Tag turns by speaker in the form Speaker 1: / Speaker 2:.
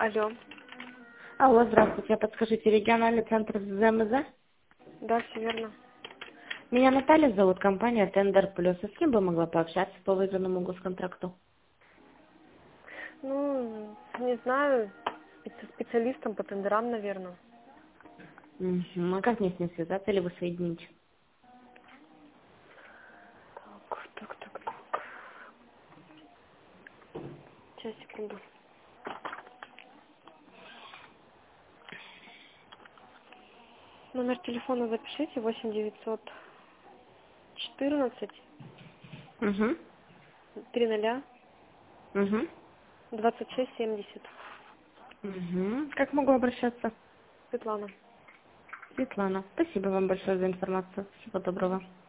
Speaker 1: Алло.
Speaker 2: Алло, здравствуйте. Подскажите, региональный центр ЗМЗ?
Speaker 1: Да, все верно.
Speaker 2: Меня Наталья зовут, компания Тендер Плюс. И с кем бы могла пообщаться по выигранному госконтракту?
Speaker 1: Ну, не знаю, со специалистом по тендерам, наверное.
Speaker 2: А как мне с ним связаться или вы соедините?
Speaker 1: Так. Сейчас, секунду. Номер телефона запишите: 8 914
Speaker 2: Угу.
Speaker 1: 30
Speaker 2: Угу.
Speaker 1: 26 70.
Speaker 2: Угу. Как могу обращаться?
Speaker 1: Светлана.
Speaker 2: Светлана. Спасибо вам большое за информацию. Всего доброго.